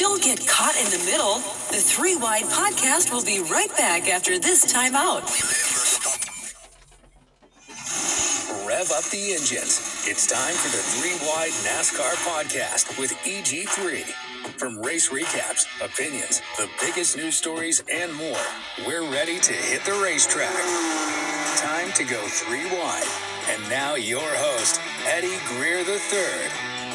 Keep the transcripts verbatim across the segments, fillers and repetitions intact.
Don't get caught in the middle. The Three Wide Podcast will be right back after this timeout. Rev up the engines. It's time for the Three Wide NASCAR Podcast with E G three. From race recaps, opinions, the biggest news stories, and more, we're ready to hit the racetrack. Time to go three wide. And now your host, Eddie Greer the third.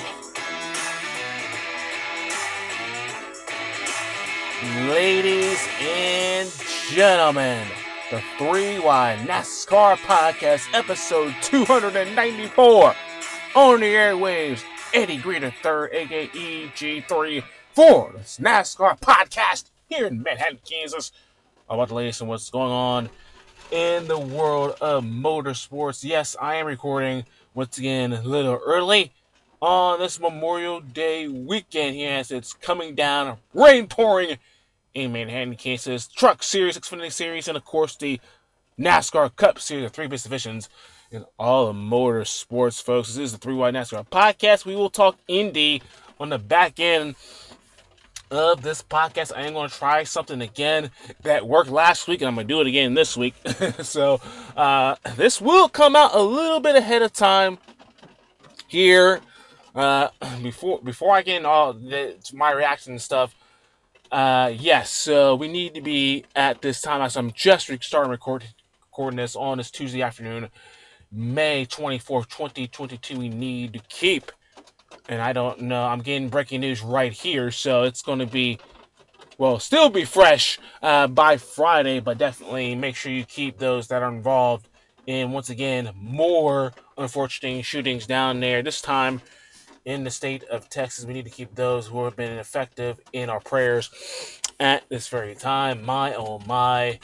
Ladies and gentlemen, the Three Wide NASCAR Podcast, episode two ninety-four, on the airwaves. Eddie Greer the third, aka E G three, for this NASCAR Podcast here in Manhattan, Kansas. About the latest and what's going on in the world of motorsports. Yes, I am recording once again a little early on this Memorial Day weekend. Yes, it's coming down, rain pouring in Manhattan, Kansas. Truck Series, Xfinity Series, and of course the NASCAR Cup Series, the three biggest divisions in all of motorsports, folks. This is the Three Wide NASCAR Podcast. We will talk Indy on the back end of this podcast. I am going to try something again that worked last week, and I'm going to do it again this week. so uh, this will come out a little bit ahead of time here. Uh, before before I get into all the, my reaction and stuff, uh, yes, so we need to be at this time, as I'm just starting recording, recording this on this Tuesday afternoon, May twenty-fourth, twenty twenty-two. We need to keep, and I don't know, I'm getting breaking news right here, so it's going to be, well, still be fresh uh, by Friday, but definitely make sure you keep those that are involved in, once again, more unfortunate shootings down there. This time in the state of Texas, we need to keep those who have been effective in our prayers at this very time. My, oh my.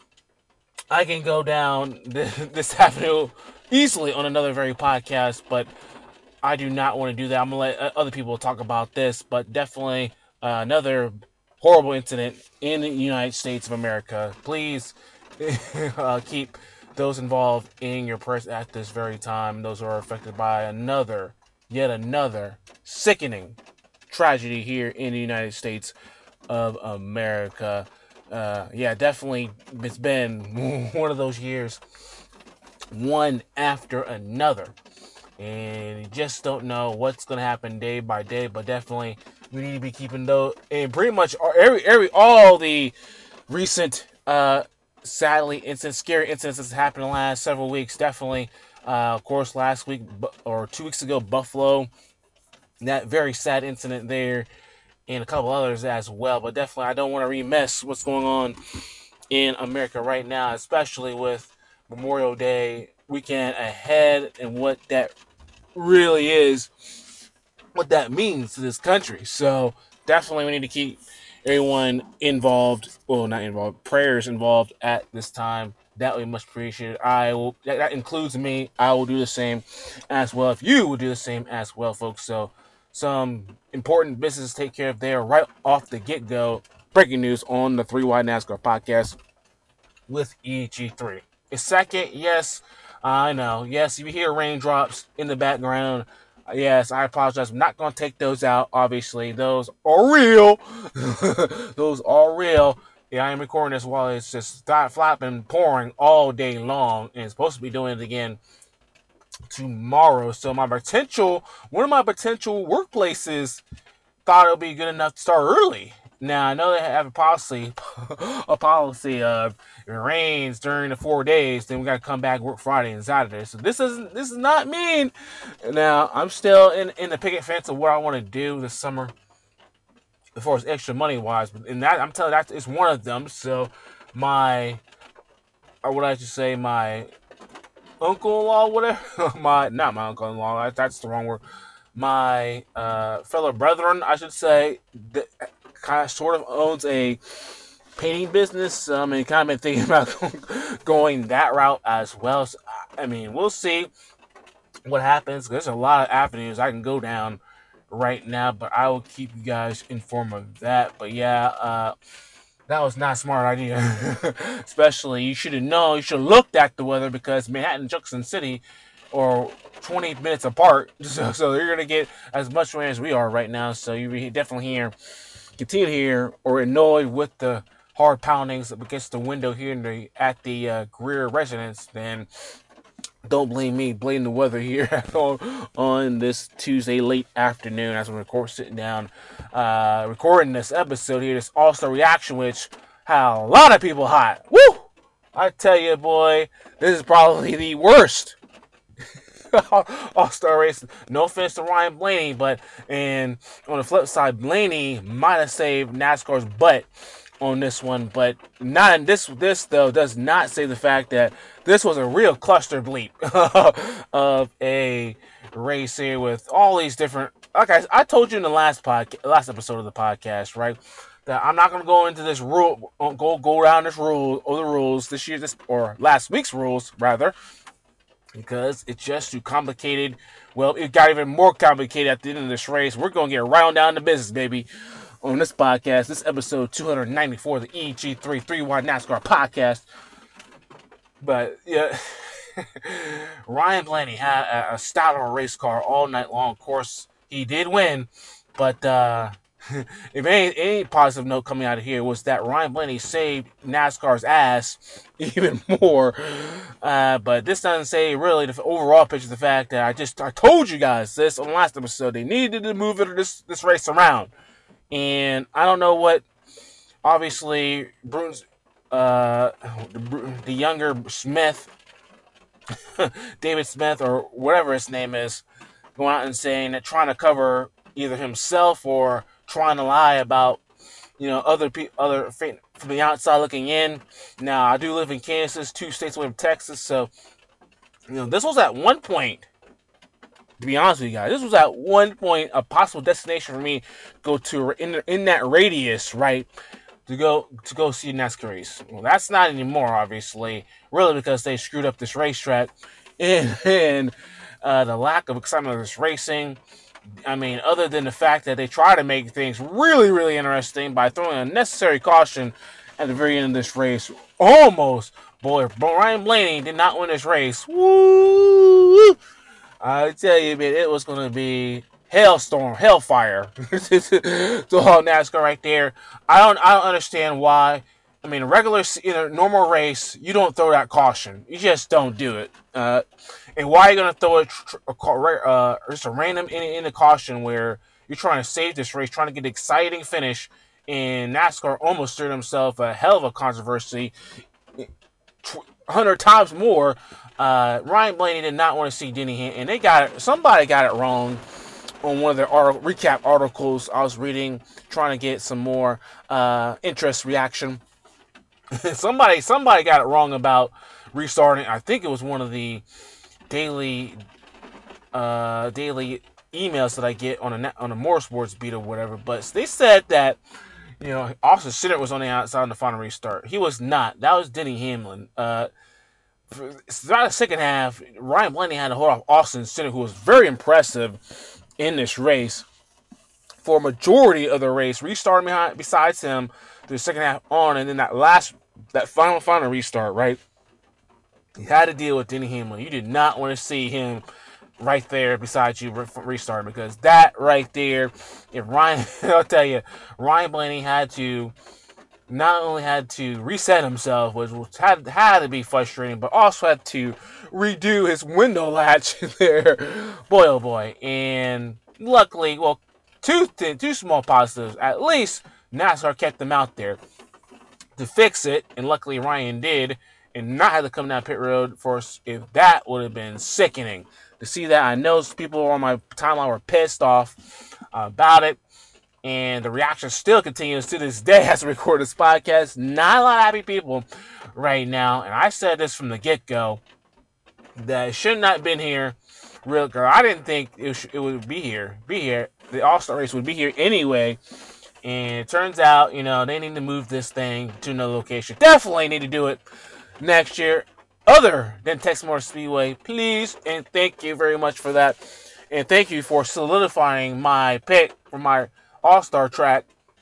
I can go down this avenue easily on another very podcast, but I do not want to do that. I'm going to let other people talk about this, but definitely uh, another horrible incident in the United States of America. Please uh, keep those involved in your prayers at this very time. Those who are affected by another, yet another sickening tragedy here in the United States of America. Uh, yeah, definitely it's been one of those years, one after another. And you just don't know what's going to happen day by day, but definitely we need to be keeping those, and pretty much every, every, all the recent, uh, sadly, incidents, scary incidents that's happened in the last several weeks. Definitely, uh, of course, last week or two weeks ago, Buffalo, that very sad incident there, and a couple others as well. But definitely, I don't want to remiss what's going on in America right now, especially with Memorial Day weekend ahead and what that really is, what that means to this country. So definitely we need to keep everyone involved, well, not involved, prayers involved at this time. That would be much appreciated. I will, that, that includes me. I will do the same as well, if you would do the same as well, folks. So some important business to take care of there right off the get-go. Breaking news on the Three Wide NASCAR Podcast with E G three. A second, yes, I know. Yes, if you hear raindrops in the background, yes, I apologize. I'm not going to take those out, obviously. Those are real. Those are real. Yeah, I am recording this while it's just flapping, pouring all day long, and it's supposed to be doing it again tomorrow. So my potential, one of my potential workplaces thought it would be good enough to start early. Now, I know they have a policy, a policy of if it rains during the four days, then we got to come back work Friday and Saturday. So this isn't, this is not mean. Now, I'm still in, in the picket fence of what I want to do this summer as far as extra money wise. But in that, I'm telling you, that is one of them. So my, or what I should say, my uncle-in-law, whatever, my, not my uncle-in-law, that's the wrong word. My uh, fellow brethren, I should say, that kind of sort of owns a painting business. Um, and kind of been thinking about going that route as well. So, I mean, we'll see what happens. There's a lot of avenues I can go down right now, but I will keep you guys informed of that. But yeah, uh, that was not a smart idea. Especially, you should have known, you should have looked at the weather, because Manhattan and Junction City or twenty minutes apart, so, so you're going to get as much rain as we are right now, so you definitely hear continue to hear or annoyed with the hard poundings against the window here in the, at the uh, Greer residence, then don't blame me. Blame the weather here on, on this Tuesday late afternoon as we're record, sitting down uh, recording this episode here, this All-Star Reaction, which had a lot of people hot. Woo! I tell you, boy, this is probably the worst All-Star race. No offense to Ryan Blaney, but and on the flip side, Blaney might have saved NASCAR's butt on this one, but not this. This though does not say the fact that this was a real cluster bleep of a race here with all these different. Like I, I told you in the last podcast, last episode of the podcast, right? That I'm not going to go into this rule, go go around this rule or the rules this year, this or last week's rules rather, because it's just too complicated. Well, it got even more complicated at the end of this race. We're going to get right on down to business, baby. On this podcast, this episode two ninety-four of the E G three three wide NASCAR podcast. But yeah, Ryan Blaney had a, a stout of a race car all night long. Of course, he did win, but uh, if any, any positive note coming out of here was that Ryan Blaney saved NASCAR's ass even more. Uh, but this doesn't say really the overall picture of the fact that I just I told you guys this on the last episode. They needed to move it, this this race around. And I don't know what, obviously, Bruins, uh, the, the younger Smith, David Smith, or whatever his name is, going out and saying that trying to cover either himself or trying to lie about, you know, other people, other from the outside looking in. Now, I do live in Kansas, two states away from Texas, so, you know, this was at one point, to be honest with you guys, this was at one point a possible destination for me to go to in in that radius, right? To go to go see a NASCAR race. Well, that's not anymore, obviously, really because they screwed up this racetrack and, and uh, the lack of excitement of this racing. I mean, other than the fact that they try to make things really, really interesting by throwing a necessary caution at the very end of this race. Almost, boy, Ryan Blaney did not win this race. Woo! I tell you, man, it was going to be hailstorm, hellfire to all NASCAR right there. I don't, I don't understand why. I mean, a regular, in a normal race, you don't throw that caution. You just don't do it. Uh, and why are you going to throw a, a uh, just a random in, in a caution where you're trying to save this race, trying to get an exciting finish, and NASCAR almost stirred himself a hell of a controversy, one hundred times more. Uh, Ryan Blaney did not want to see Denny Hamlin, and they got it. Somebody got it wrong on one of their article, recap articles I was reading, trying to get some more uh, interest reaction. somebody, somebody got it wrong about restarting. I think it was one of the daily, uh, daily emails that I get on a on a Motorsports beat or whatever. But they said that, you know, Austin Cindric was on the outside in the final restart. He was not. That was Denny Hamlin. Uh, throughout the second half, Ryan Blaney had to hold off Austin Cindric, who was very impressive in this race for a majority of the race, restarting behind besides him through the second half on, and then that last, that final, final restart, right? He had to deal with Denny Hamlin. You did not want to see him right there beside you restarting, because that right there, if Ryan, I'll tell you, Ryan Blaney had to not only had to reset himself, which had had to be frustrating, but also had to redo his window latch there. Boy, oh boy. And luckily, well, two, two small positives. At least NASCAR kept them out there to fix it, and luckily Ryan did, and not have to come down pit road for us. If that would have been sickening to see that. I know people on my timeline were pissed off about it. And the reaction still continues to this day as we record this podcast. Not a lot of happy people right now. And I said this from the get-go, that it should not have been here. Real girl, I didn't think it, sh- it would be here. Be here. The All-Star race would be here anyway. And it turns out, you know, they need to move this thing to another location. Definitely need to do it next year, other than Texas Motor Speedway. Please, and thank you very much for that. And thank you for solidifying my pick for my All-Star track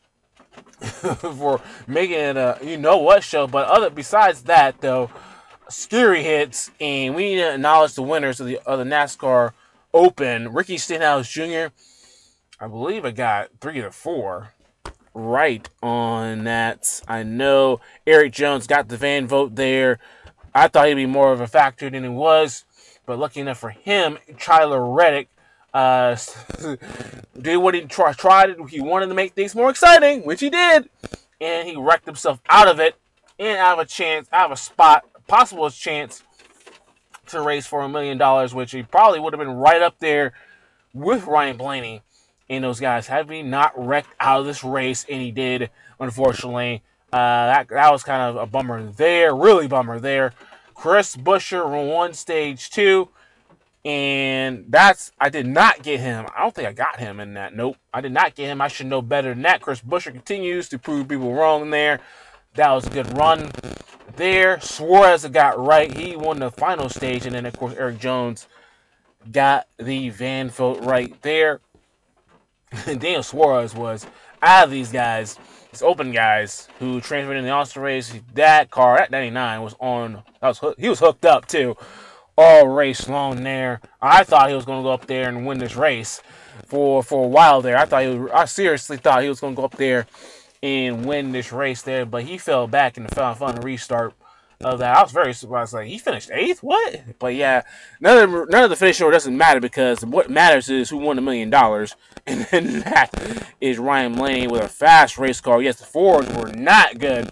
for making it a you know what show. But other besides that though, scary hits, and we need to acknowledge the winners of the other NASCAR Open. Ricky Stenhouse Junior I believe I got three to four. right on that. I know Erik Jones got the fan vote there. I thought he'd be more of a factor than he was, but lucky enough for him, Tyler Reddick uh, did what he try, tried. He wanted to make things more exciting, which he did, and he wrecked himself out of it and out of a chance, out of a spot, possible chance to race for a million dollars, which he probably would have been right up there with Ryan Blaney and those guys had he not wrecked out of this race, and he did, unfortunately. Uh, that that was kind of a bummer there, really bummer there. Chris Buescher won stage two, and that's I did not get him. I don't think I got him in that. Nope, I did not get him. I should know better than that. Chris Buescher continues to prove people wrong there. That was a good run there. Suarez got right. He won the final stage, and then of course Erik Jones got the van vote right there. Daniel Suarez was out of these guys, these open guys who transferred in the All-Star race. That car, that ninety-nine, was on. That was he was hooked up too, all race long there. I thought he was going to go up there and win this race for for a while there. I thought he was, I seriously thought he was going to go up there and win this race there, but he fell back in the final, final restart of that. I was very surprised. Like, he finished eighth? What? But yeah, none of, none of the finish order doesn't matter, because what matters is who won a million dollars. And then that is Ryan Blaney with a fast race car. Yes, the Fords were not good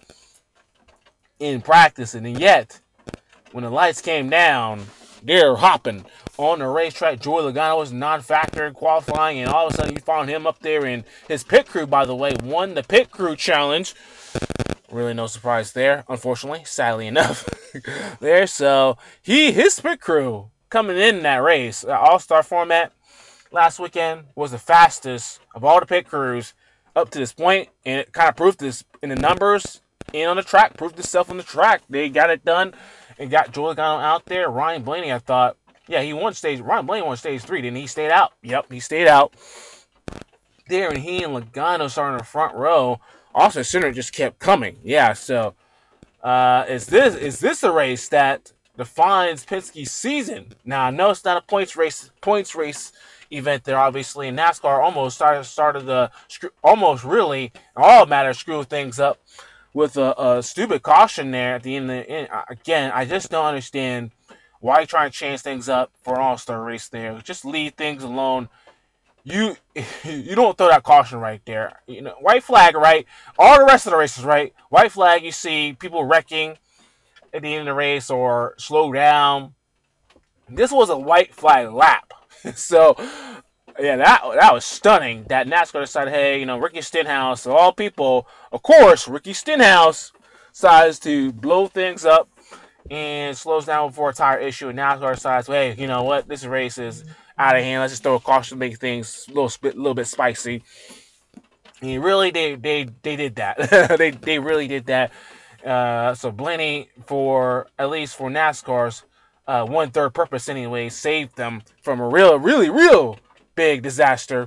in practice, and yet when the lights came down, they're hopping on the racetrack. Joey Logano was non-factor in qualifying, and all of a sudden you found him up there, and his pit crew, by the way, won the pit crew challenge. Really no surprise there, unfortunately, sadly enough. there, so he his pit crew coming in that race, uh, all-star format last weekend, was the fastest of all the pit crews up to this point, and it kind of proved this in the numbers and on the track, proved itself on the track. They got it done and got Joey Logano out there. Ryan Blaney, I thought, yeah, he won stage. Ryan Blaney won stage three, didn't he? He stayed out. Yep, he stayed out there, and he and Logano started in the front row. Austin Cindric just kept coming. Yeah, so uh, is this is this a race that defines Penske's season? Now, I know it's not a points race, points race event there, obviously, and NASCAR almost started started the almost really all matters screw things up with a, a stupid caution there at the end. Of the end. Again, I just don't understand why you trying to change things up for an all-star race there. Just leave things alone. You you don't throw that caution right there. You know, white flag, right? All the rest of the races, right? White flag, you see people wrecking at the end of the race or slow down. This was a white flag lap. so, yeah, that that was stunning that NASCAR decided, hey, you know, Ricky Stenhouse, of all people, of course, Ricky Stenhouse decides to blow things up and slows down before a tire issue, and NASCAR decides, hey, you know what, this race is out of hand. Let's just throw a caution to make things a little bit, little bit spicy. And really, they they they did that. they they really did that. Uh, so Blaney, for at least for NASCAR's uh, one third purpose anyway, saved them from a real, really, real big disaster.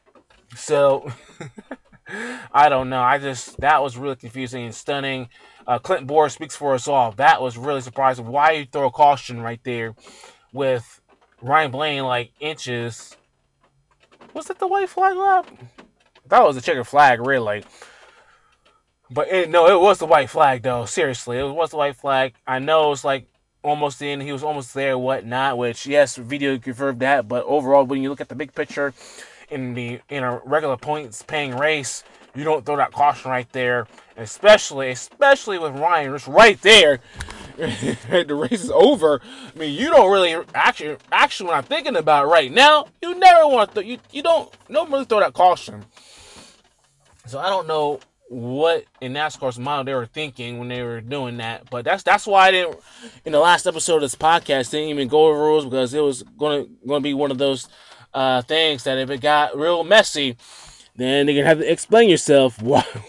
So I don't know. I just that was really confusing and stunning. Uh, Clinton Boyer speaks for us all. That was really surprising. Why you throw a caution right there with Ryan Blaney like inches? Was that the white flag lap? I thought it was a checkered flag, really. But it, no, it was the white flag, though. Seriously, it was the white flag. I know it's like almost in. He was almost there, whatnot. Which, yes, video confirmed that. But overall, when you look at the big picture in the in a regular points paying race, you don't throw that caution right there. And especially, especially with Ryan, just right there. The race is over. I mean, you don't really actually. Actually, when I'm thinking about it right now, you never want to. You you don't normally throw that caution. So I don't know what in NASCAR's mind they were thinking when they were doing that, but that's that's why I didn't. In the last episode of this podcast, didn't even go over rules, because it was gonna gonna be one of those uh, things that if it got real messy, then they're gonna have to explain yourself.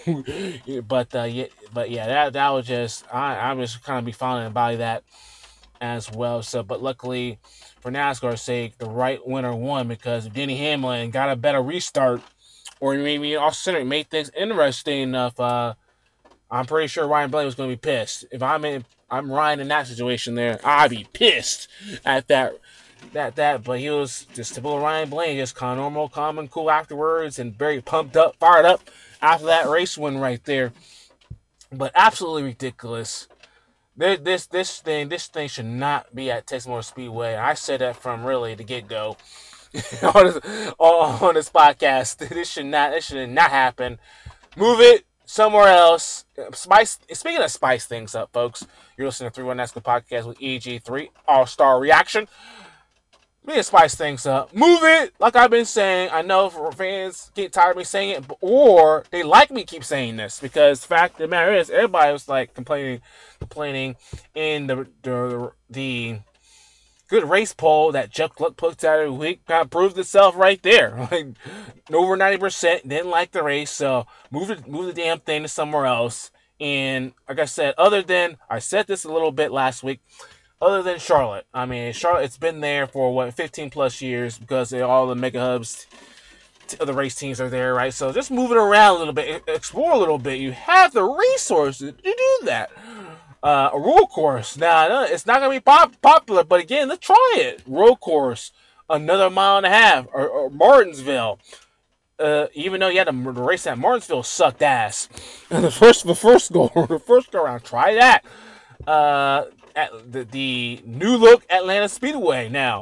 but uh, yeah, but yeah, that that was just I I'm just kind of be founded by that as well. So, but luckily for NASCAR's sake, the right winner won, because if Denny Hamlin got a better restart, or maybe Austin Cindric made things interesting enough, uh, I'm pretty sure Ryan Blaney was going to be pissed. If I'm in, I'm Ryan in that situation there, I'd be pissed at that that that, but he was just typical Ryan Blaney, just kind of normal, calm and cool afterwards, and very pumped up, fired up after that race win right there. But absolutely ridiculous. This this this thing this thing should not be at Texas Motor Speedway. I said that from really the get go on this on, on this podcast. This should not this should not happen. Move it somewhere else. Spice. Speaking of spice things up, folks, you're listening to three one NASCAR podcast with E G three All Star Reaction. Me and spice things up. Move it, like I've been saying. I know fans get tired of me saying it, or they like me keep saying this because the fact of the matter is, everybody was like complaining, complaining in the the, the good race poll that Jeff Gluck puts out every week. Kind of proved itself right there. Like over ninety percent didn't like the race, so move it, move the damn thing to somewhere else. And like I said, other than I said this a little bit last week. Other than Charlotte, I mean, Charlotte, it's been there for, what, fifteen plus years because all the mega hubs of the race teams are there, right? So just move it around a little bit, explore a little bit. You have the resources to do that. Uh, a road course. Now, it's not going to be pop- popular, but again, let's try it. Road course, another mile and a half, or, or Martinsville. Uh, even though you had to race at Martinsville, sucked ass. And the first, the first go, the first go around, try that. Uh, At the, the new look Atlanta Speedway now.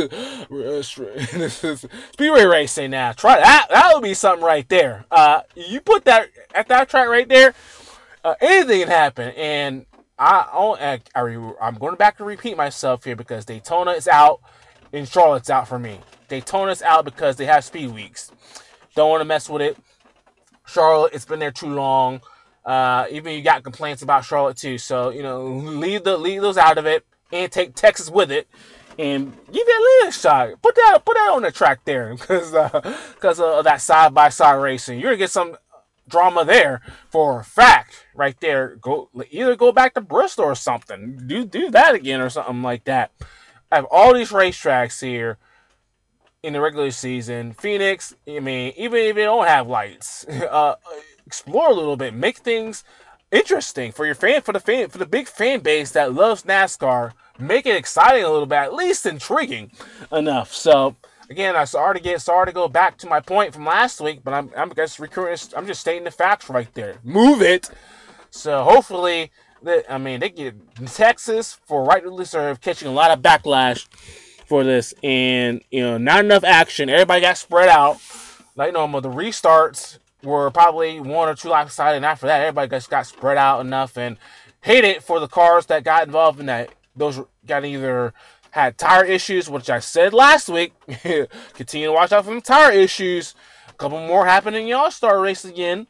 Speedway racing now. Try that. That would be something right there. Uh, you put that at that track right there, uh, anything can happen. And I, I, I, I'm going back to repeat myself here because Daytona is out and Charlotte's out for me. Daytona's out because they have speed weeks. Don't want to mess with it. Charlotte, it's been there too long. Uh, even you got complaints about Charlotte too, so you know leave the leave those out of it and take Texas with it, and give that a shot. Put that put that on the track there because because uh, of that side by side racing, you're gonna get some drama there for a fact right there. Go either go back to Bristol or something. Do do that again or something like that. I have all these racetracks here in the regular season. Phoenix, I mean, even if they don't have lights, uh. explore a little bit, make things interesting for your fan, for the fan, for the big fan base that loves NASCAR. Make it exciting a little bit, at least intriguing enough. So again, I sorry to get sorry to go back to my point from last week, but I'm I'm just recurring. I'm just stating the facts right there. Move it. So hopefully, that I mean they get Texas for rightly deserved catching a lot of backlash for this, and you know not enough action. Everybody got spread out like normal. The restarts were probably one or two laps aside, and after that, everybody just got spread out enough and hated for the cars that got involved in that. Those got either had tire issues, which I said last week. Continue to watch out for them tire issues. A couple more happened in the All-Star race again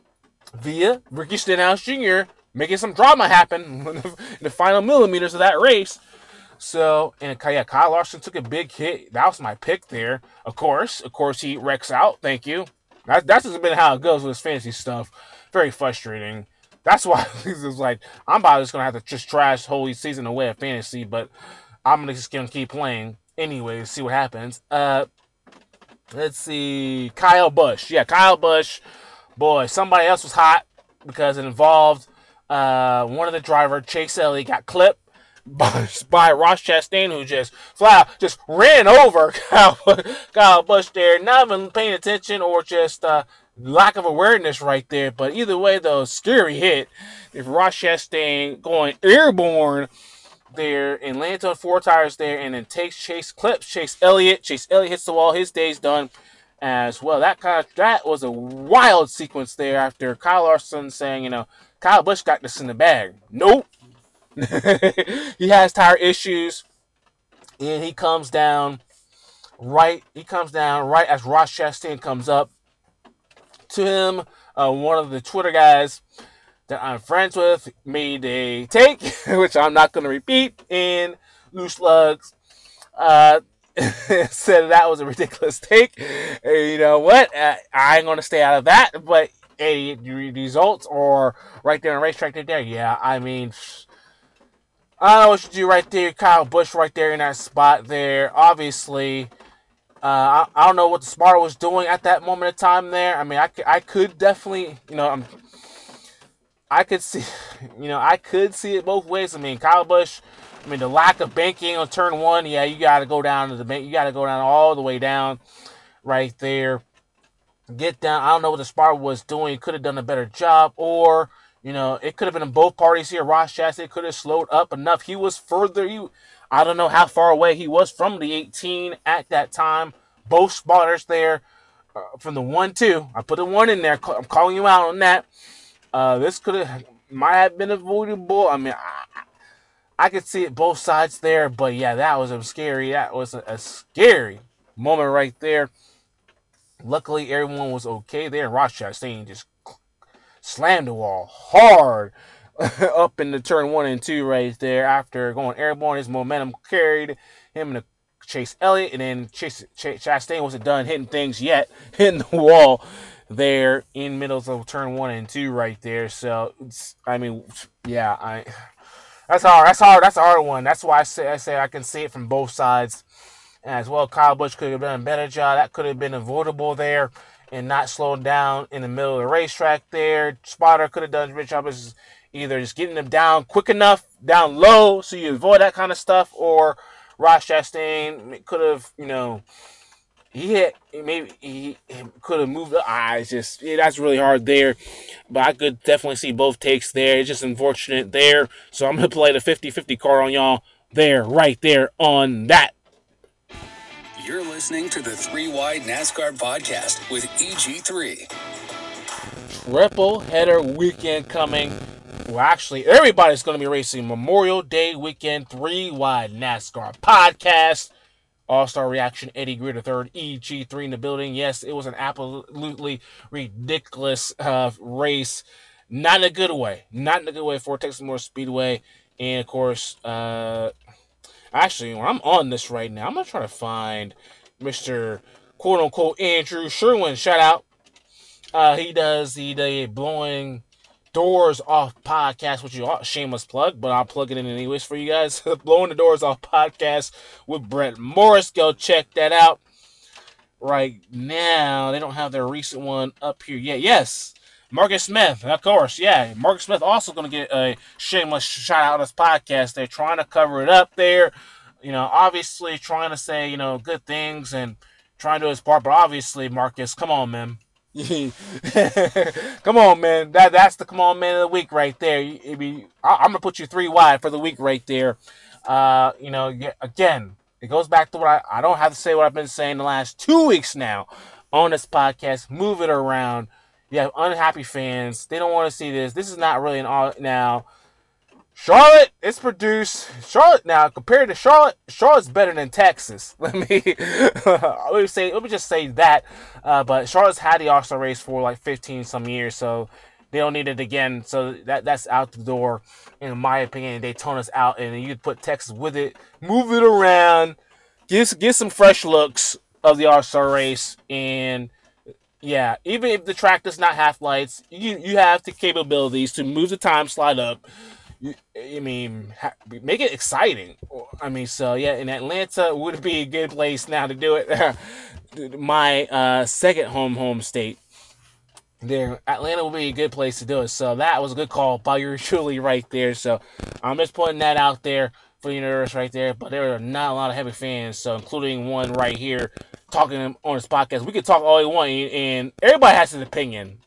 via Ricky Stenhouse Junior making some drama happen in the final millimeters of that race. So, and yeah, Kyle Larson took a big hit. That was my pick there. Of course, of course, he wrecks out. Thank you. That, that's just been how it goes with this fantasy stuff. Very frustrating. That's why it's like, I'm about just going to have to just trash the whole season away of fantasy, but I'm just going to keep playing anyway to see what happens. Uh, let's see. Kyle Busch. Yeah, Kyle Busch. Boy, somebody else was hot because it involved uh, one of the driver, Chase Elliott, got clipped by, by Ross Chastain, who just flat out just ran over Kyle, Kyle Busch there, not even paying attention or just uh, lack of awareness right there. But either way, though, scary hit. If Ross Chastain going airborne there and lands on four tires there and then takes Chase clips Chase Elliott. Chase Elliott hits the wall. His day's done as well. That kind of that was a wild sequence there after Kyle Larson saying, you know, Kyle Busch got this in the bag. Nope. He has tire issues, and he comes down right. He comes down right as Ross Chastain comes up to him. Uh, one of the Twitter guys that I'm friends with made a take, which I'm not going to repeat, in Loose Slugs. Uh, said that was a ridiculous take. Uh, you know what? Uh, I ain't going to stay out of that, but hey, the results are right there on the racetrack. There, yeah. I mean. I don't know what you do right there. Kyle Busch right there in that spot there. Obviously, uh, I, I don't know what the spotter was doing at that moment of time there. I mean, I, I could definitely, you know, I'm, I could see, you know, I could see it both ways. I mean, Kyle Busch I mean, the lack of banking on turn one, yeah, you got to go down to the bank. You got to go down all the way down right there. Get down. I don't know what the spotter was doing. Could have done a better job, or you know, it could have been in both parties here. Ross Chastain could have slowed up enough. He was further. You, I don't know how far away he was from the eighteen at that time. Both spotters there uh, from the one two. I put the one in there. I'm calling you out on that. Uh, this could have might have been avoidable. I mean, I, I could see it both sides there, but yeah, that was a scary. That was a, a scary moment right there. Luckily, everyone was okay there. Ross Chastain just slammed the wall hard up in the turn one and two right there. After going airborne, his momentum carried him to Chase Elliott, and then Chase, Chase Chastain wasn't done hitting things yet, hitting the wall there in middle of turn one and two right there. So, it's, I mean, yeah, I that's hard. That's hard. That's a hard one. That's why I say I say I can see it from both sides. As well, Kyle Busch could have done a better job. That could have been avoidable there and not slowing down in the middle of the racetrack there. Spotter could have done a good job of either just getting them down quick enough, down low, so you avoid that kind of stuff, or Ross Chastain could have, you know, he hit, maybe he could have moved the eyes. Just, yeah, that's really hard there. But I could definitely see both takes there. It's just unfortunate there. So I'm going to play the fifty-fifty card on y'all there, right there on that. You're listening to the Three Wide NASCAR Podcast with E G three. Triple header weekend coming. Well, actually, everybody's going to be racing Memorial Day weekend. Three Wide NASCAR Podcast. All-Star Reaction, Eddie Greer the third, E G three in the building. Yes, it was an absolutely ridiculous uh, race. Not in a good way. Not in a good way for Texas Motor Speedway. And, of course, uh... actually, when I'm on this right now, I'm going to try to find Mister quote-unquote Andrew Sherwin. Shout out. Uh, he does the, the Blowing Doors Off podcast, which you all shameless plug, but I'll plug it in anyways for you guys. Blowing the Doors Off podcast with Brett Morris. Go check that out. Right now, they don't have their recent one up here yet. Yes, Marcus Smith, of course, yeah. Marcus Smith also going to get a shameless shout out on this podcast. They're trying to cover it up there. You know, obviously trying to say, you know, good things and trying to do his part. But obviously, Marcus, come on, man. Come on, man. That That's the come on, man of the week right there. I mean, I'm going to put you three wide for the week right there. Uh, you know, again, it goes back to what I, I don't have to say what I've been saying the last two weeks now on this podcast. Move it around. You have unhappy fans. They don't want to see this. This is not really an all now. Charlotte is produced. Charlotte now compared to Charlotte, Charlotte's better than Texas. Let me let me say. Let me just say that. Uh, but Charlotte's had the All-Star race for like fifteen some years, so they don't need it again. So that that's out the door, in my opinion. Daytona's out, and you put Texas with it. Move it around. Get get some fresh looks of the All-Star race, and yeah, even if the track does not have lights, you you have the capabilities to move the time slide up. You, I mean, ha, make it exciting. I mean, so yeah, in Atlanta would be a good place now to do it. My uh, second home home state. There, Atlanta would be a good place to do it. So that was a good call by yours truly right there. So I'm just putting that out there for the universe right there. But there are not a lot of heavy fans, so including one right here talking on this podcast. We could talk all we want, and everybody has an opinion.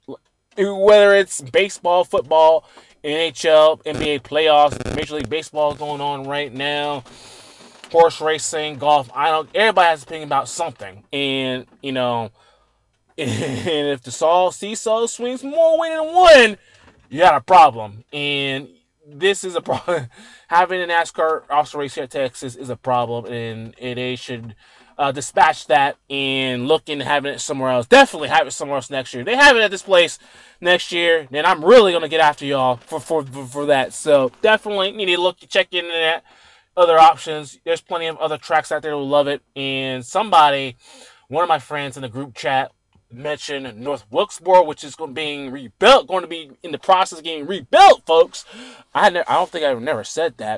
Whether it's baseball, football, N H L, N B A playoffs, Major League Baseball is going on right now, horse racing, golf. I don't. Everybody has an opinion about something, and you know, and if the saw seesaw swings more way than one, you got a problem. And this is a problem. Having a NASCAR All-Star race here at Texas is a problem, and, and they should uh, dispatch that and look into having it somewhere else. Definitely have it somewhere else next year. They have it at this place next year, then I'm really gonna get after y'all for for for, for that. So definitely need to look check into that. Other options. There's plenty of other tracks out there who love it. And somebody, one of my friends in the group chat, mentioned North Wilkesboro, which is going to being rebuilt, going to be in the process of getting rebuilt, folks. I ne- I don't think I've never said that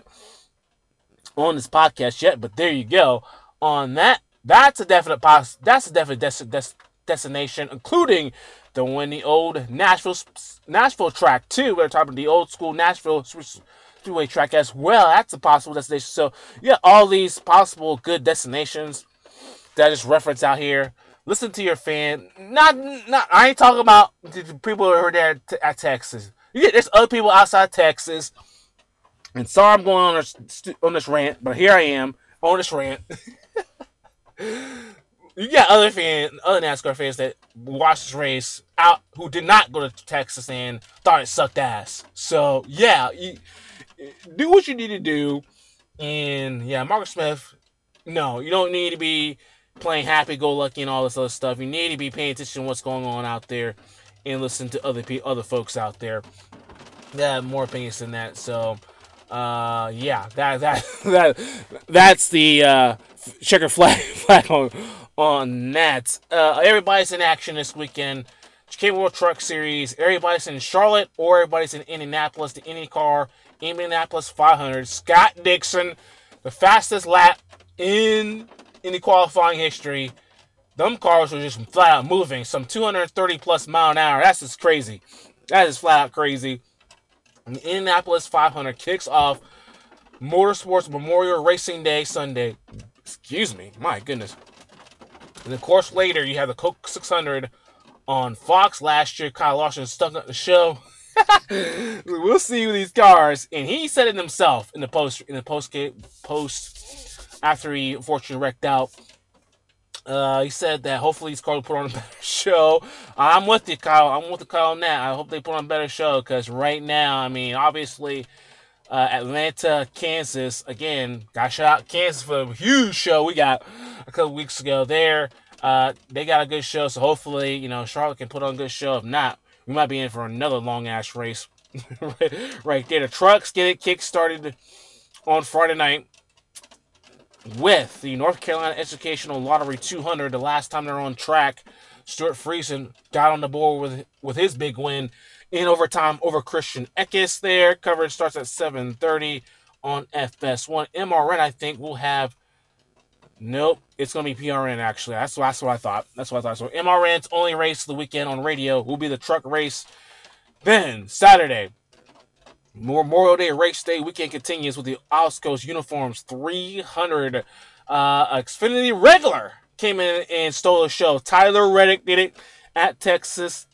on this podcast yet, but there you go. On that, that's a definite pos- That's a definite des- des- destination, including the one the old Nashville Nashville track too. We're talking about the old school Nashville Speedway track as well. That's a possible destination. So, yeah, all these possible good destinations that I just reference out here. Listen to your fan. Not, not. I ain't talking about the people who are there at Texas. Yeah, there's other people outside Texas. And sorry I'm going on this, on this rant, but here I am on this rant. You got other fans, other NASCAR fans that watched this race out who did not go to Texas and thought it sucked ass. So yeah, you, do what you need to do. And yeah, Marcus Smith, no, you don't need to be playing happy-go-lucky and all this other stuff. You need to be paying attention to what's going on out there and listen to other people, other folks out there that have more opinions than that. So. Uh, yeah, that that that that's the uh, checker flag flag on on that. Uh, everybody's in action this weekend. Chicago World Truck Series. Everybody's in Charlotte or everybody's in Indianapolis. The IndyCar Indianapolis five hundred. Scott Dixon, the fastest lap in in the qualifying history. Them cars were just flat out moving, some two hundred thirty plus mile an hour. That's just crazy. That is flat out crazy. The Indianapolis five hundred kicks off Motorsports Memorial Racing Day Sunday. Excuse me, my goodness. And of course, later you have the Coke six hundred on Fox last year. Kyle Larson stuck up the show. We'll see with these cars, and he said it himself in the post in the post post after he unfortunately wrecked out. Uh, he said that hopefully these cars will put on a better show. I'm with you, Kyle. I'm with the Kyle on that. I hope they put on a better show because right now, I mean, obviously, uh, Atlanta, Kansas, again, got shot out Kansas for a huge show we got a couple weeks ago there. Uh, they got a good show, so hopefully, you know, Charlotte can put on a good show. If not, we might be in for another long-ass race right, right there. The trucks get it kick-started on Friday night with the North Carolina Educational Lottery two hundred. The last time they're on track, Stuart Friesen got on the board with with his big win in overtime over Christian Eckes there. Coverage starts at seven thirty on F S one. M R N, I think, will have... Nope, it's going to be P R N, actually. That's, that's what I thought. That's what I thought. So M R N's only race of the weekend on radio will be the truck race. Then, Saturday, Memorial Day race day weekend continues with the Oscos Uniforms three hundred. Uh, Xfinity regular came in and stole the show. Tyler Reddick did it at Texas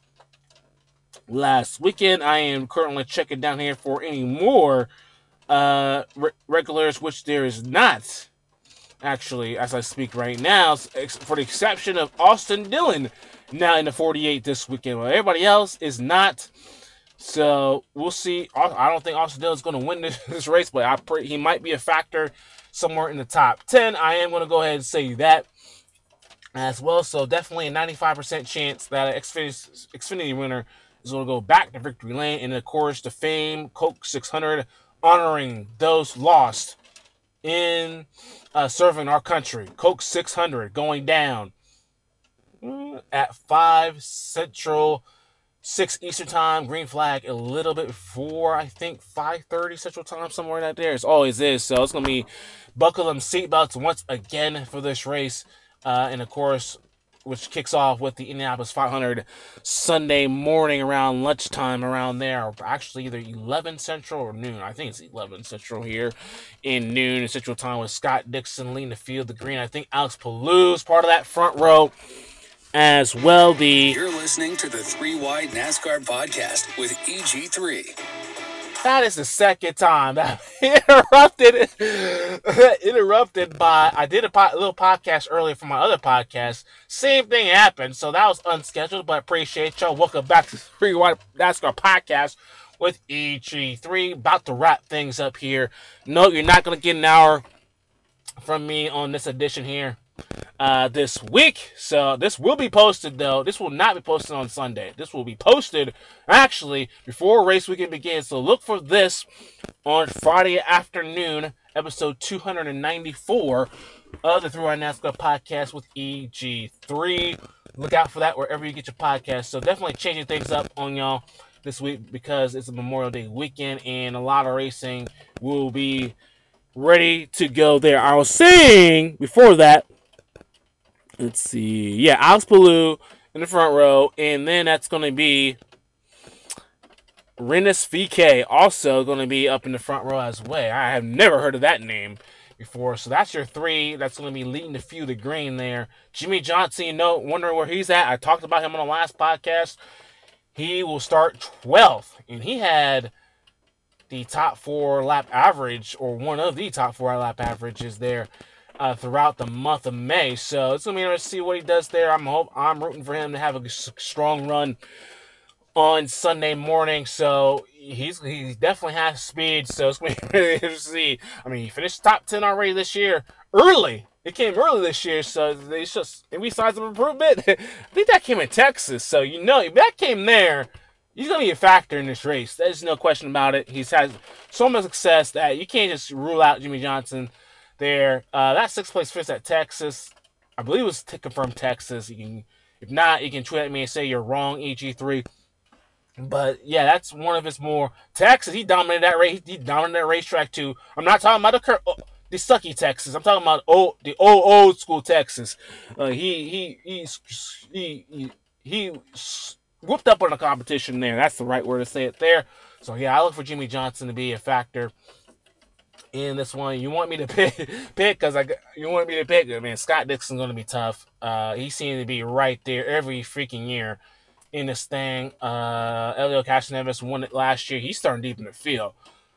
last weekend. I am currently checking down here for any more uh, re- regulars, which there is not, actually, as I speak right now, for the exception of Austin Dillon now in the forty-eight this weekend. Well, everybody else is not. So we'll see. I don't think Austin Dillon is going to win this, this race, but I pray he might be a factor somewhere in the top ten. I am going to go ahead and say that as well. So definitely a ninety-five percent chance that an Xfinity, Xfinity winner is going to go back to victory lane. And of course, the fame Coke six hundred honoring those lost in uh, serving our country. Coke six hundred going down at five Central, six Eastern Time, green flag a little bit before, I think, five thirty Central Time, somewhere in that there. It always is. So it's going to be buckle them seatbelts once again for this race. Uh, and, of course, which kicks off with the Indianapolis five hundred Sunday morning around lunchtime around there. Or actually, either eleven Central or noon. I think it's eleven Central here in noon Central Time with Scott Dixon leading the field. The green, I think Alex Palou is part of that front row as well. The You're listening to the Three Wide NASCAR Podcast with E G three. That is the second time that interrupted interrupted by I did a, po- a little podcast earlier for my other podcast. Same thing happened, so that was unscheduled, but I appreciate y'all. Welcome back to the Three Wide NASCAR Podcast with E G three. About to wrap things up here. No, you're not going to get an hour from me on this edition here uh, this week. So this will be posted, though. This will not be posted on Sunday. This will be posted, actually, before race weekend begins. So look for this on Friday afternoon, episode two ninety-four of the Three Wide NASCAR Podcast with E G three. Look out for that wherever you get your podcast. So definitely changing things up on y'all this week because it's a Memorial Day weekend and a lot of racing will be ready to go there. I was saying before that, let's see, yeah, Alex Palou in the front row, and then that's going to be Renus V K also going to be up in the front row as well. I have never heard of that name before. So that's your three. That's going to be leading the few the green there. Jimmie Johnson, you know, wondering where he's at. I talked about him on the last podcast. He will start twelfth, and he had the top four lap average, or one of the top four lap averages there uh, throughout the month of May. So it's going to be interesting to see what he does there. I'm hope I'm rooting for him to have a strong run on Sunday morning. So he's he definitely has speed. So it's going to be really interesting to see. I mean, he finished top ten already this year, early. It came early this year, so it's just any signs of improvement. I think that came in Texas, so you know if that came there, he's going to be a factor in this race. There's no question about it. He's had so much success that you can't just rule out Jimmie Johnson there. Uh, that sixth place finish at Texas, I believe it was t- confirmed Texas. You can, if not, you can tweet at me and say you're wrong, E G three. But yeah, that's one of his more Texas. He dominated that race. He dominated that racetrack too. I'm not talking about the cur- oh, the sucky Texas. I'm talking about old the old old school Texas. Uh, he he he he he. he whooped up on the competition there. That's the right word to say it there. So, yeah, I look for Jimmie Johnson to be a factor in this one. You want me to pick pick because I you want me to pick? I mean, Scott Dixon's going to be tough. Uh, he seems to be right there every freaking year in this thing. Uh, Elio Castroneves won it last year. He's starting deep in the field.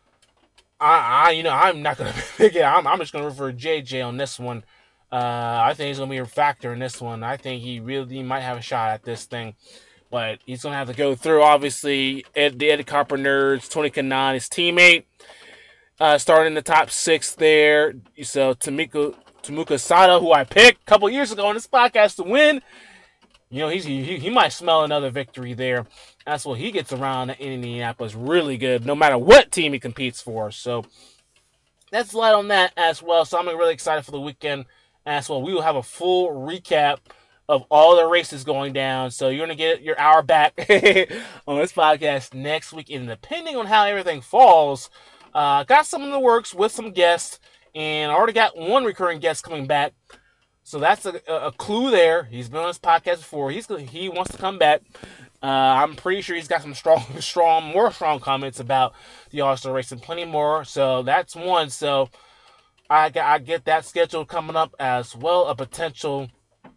I, I you know, I'm not going to pick it. I'm, I'm just going to refer to J J on this one. Uh, I think he's going to be a factor in this one. I think he really might have a shot at this thing. But he's going to have to go through, obviously, Ed, the Eddie Carper nerds, Tony Kanaan, his teammate, uh, starting in the top six there. So Tamika, Tamuka Sato, who I picked a couple years ago on this podcast to win, you know, he's, he, he might smell another victory there. That's what he gets around in Indianapolis really good, no matter what team he competes for. So that's light on that as well. So I'm really excited for the weekend as well. We will have a full recap of all the races going down. So you're going to get your hour back on this podcast next week. And depending on how everything falls, uh, got some in the works with some guests. And I already got one recurring guest coming back. So that's a, a clue there. He's been on this podcast before. He's He wants to come back. Uh, I'm pretty sure he's got some strong, strong, more strong comments about the All-Star race and plenty more. So that's one. So I, I get that schedule coming up as well. A potential...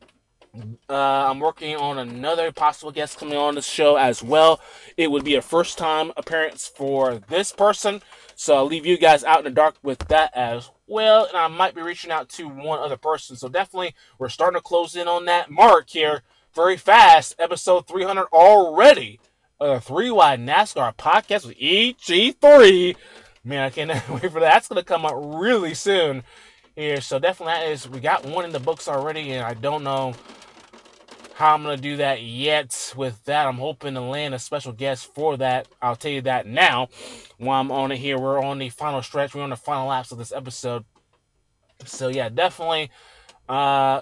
Uh, I'm working on another possible guest coming on this show as well. It would be a first time appearance for this person. So I'll leave you guys out in the dark with that as well. And I might be reaching out to one other person. So definitely we're starting to close in on that mark here very fast. Episode three hundred already. A three-wide NASCAR podcast with E G three. Man, I can't wait for that. That's going to come out really soon here. So definitely that is, we got one in the books already. And I don't know how I'm going to do that yet with that. I'm hoping to land a special guest for that. I'll tell you that now while I'm on it here. We're on the final stretch. We're on the final laps of this episode. So, yeah, definitely. Uh,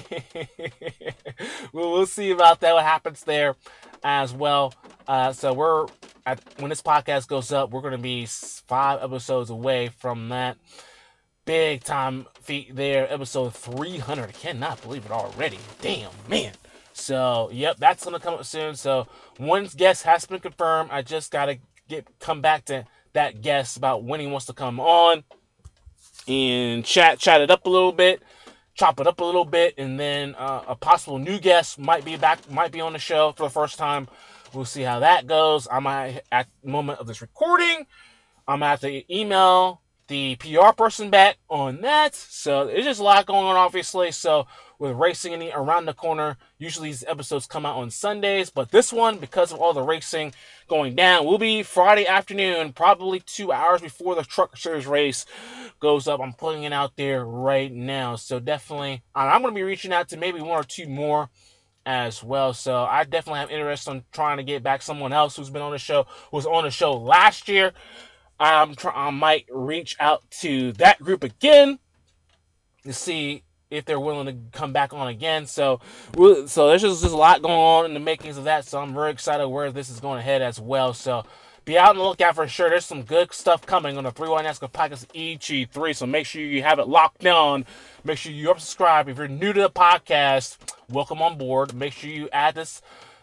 we'll, we'll see about that, what happens there as well. Uh, so, we're at, when this podcast goes up, we're going to be five episodes away from that. Big time feat there. Episode three hundred. I cannot believe it already. Damn, man. So, yep, that's going to come up soon. So, one guest has been confirmed. I just got to get come back to that guest about when he wants to come on and chat, chat it up a little bit, chop it up a little bit, and then uh, a possible new guest might be back, might be on the show for the first time. We'll see how that goes. I might, at the moment of this recording, I'm going to have to email the P R person back on that. So, there's just a lot going on, obviously. So, with racing in the, around the corner, usually these episodes come out on Sundays. But this one, because of all the racing going down, will be Friday afternoon, probably two hours before the Truck Series race goes up. I'm putting it out there right now. So, definitely, I'm going to be reaching out to maybe one or two more as well. So, I definitely have interest in trying to get back someone else who's been on the show, who was on the show last year. I'm try- I might reach out to that group again to see if they're willing to come back on again. So, we'll, so there's just, just a lot going on in the makings of that. So I'm very excited where this is going to head as well. So be out on the lookout for sure. There's some good stuff coming on the three one NASCAR podcast E G three. So make sure you have it locked down. Make sure you're subscribed. If you're new to the podcast, welcome on board. Make sure you add this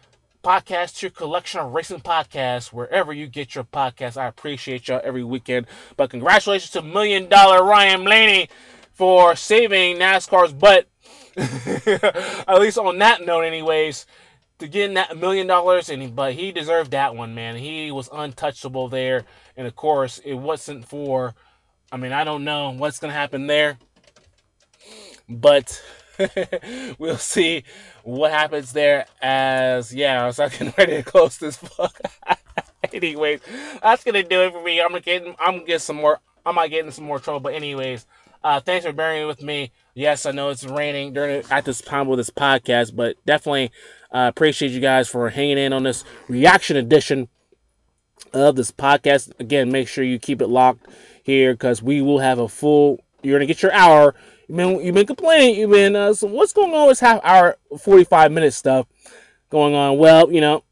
podcast, your collection of racing podcasts, wherever you get your podcasts. I appreciate y'all every weekend. But congratulations to Million Dollar Ryan Blaney for saving NASCAR's butt. At least on that note, anyways, to getting that million dollars, and but he deserved that one, man. He was untouchable there, and of course, it wasn't for. I mean, I don't know what's gonna happen there, but we'll see what happens there. As yeah, I was getting ready to close this book. Anyways, that's gonna do it for me. I'm gonna get. I'm gonna get some more. I might get in some more trouble, but anyways, uh, thanks for bearing with me. Yes, I know it's raining during at this time with this podcast, but definitely uh, appreciate you guys for hanging in on this reaction edition of this podcast. Again, make sure you keep it locked here because we will have a full. You're gonna get your hour. You've been you've been complaining. You've been uh, so what's going on with half hour, forty-five minute stuff going on. Well, you know.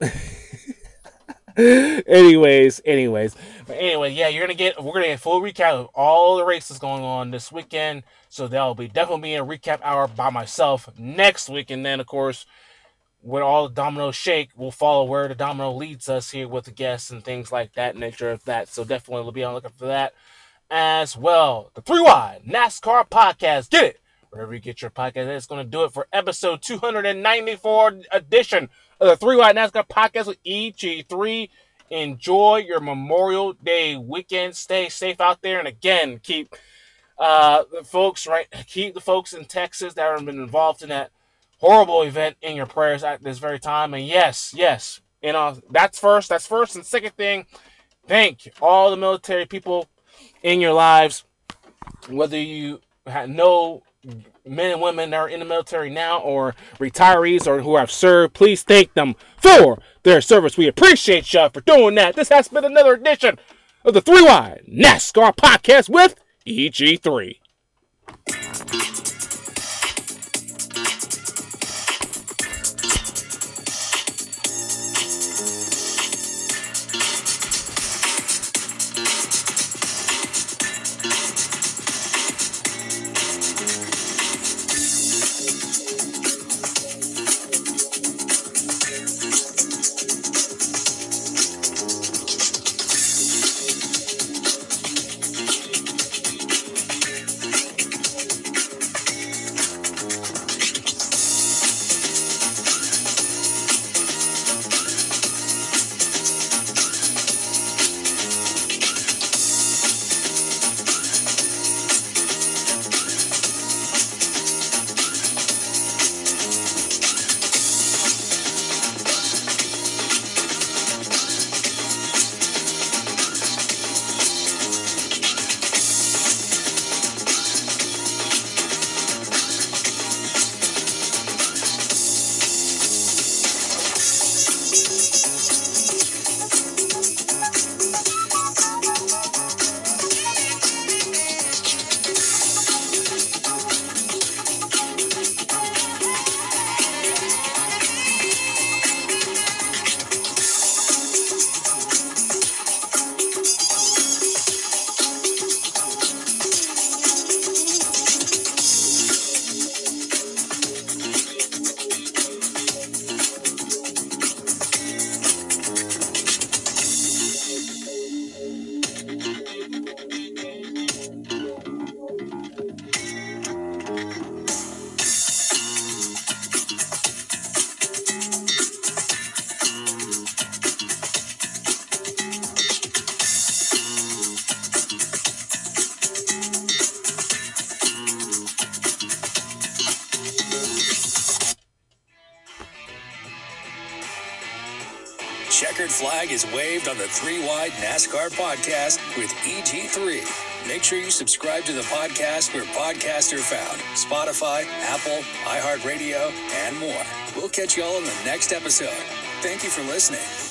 anyways, anyways, but anyway, yeah, you're gonna get. We're gonna get a full recap of all the races going on this weekend. So that'll be definitely be a recap hour by myself next week, and then of course, when all the dominoes shake, we'll follow where the domino leads us here with the guests and things like that, nature of that. So definitely we'll be on the lookout for that as well. The Three Wide NASCAR Podcast, get it wherever you get your podcast. That's going to do it for episode two ninety-four edition of the Three Wide NASCAR Podcast with E G three. Enjoy your Memorial Day weekend. Stay safe out there, and again, keep uh, the folks right. Keep the folks in Texas that have been involved in that horrible event in your prayers at this very time. And yes, yes, you know that's first. That's first. And second thing, thank all the military people in your lives, whether you know men and women that are in the military now or retirees or who have served. Please thank them for their service. We appreciate y'all for doing that. This has been another edition of the Three Wide NASCAR Podcast with E G three. Checkered flag is waved on the Three Wide NASCAR Podcast with E G three. Make sure you subscribe to the podcast where podcasts are found. Spotify, Apple, iHeartRadio, and more. We'll catch you all in the next episode. Thank you for listening.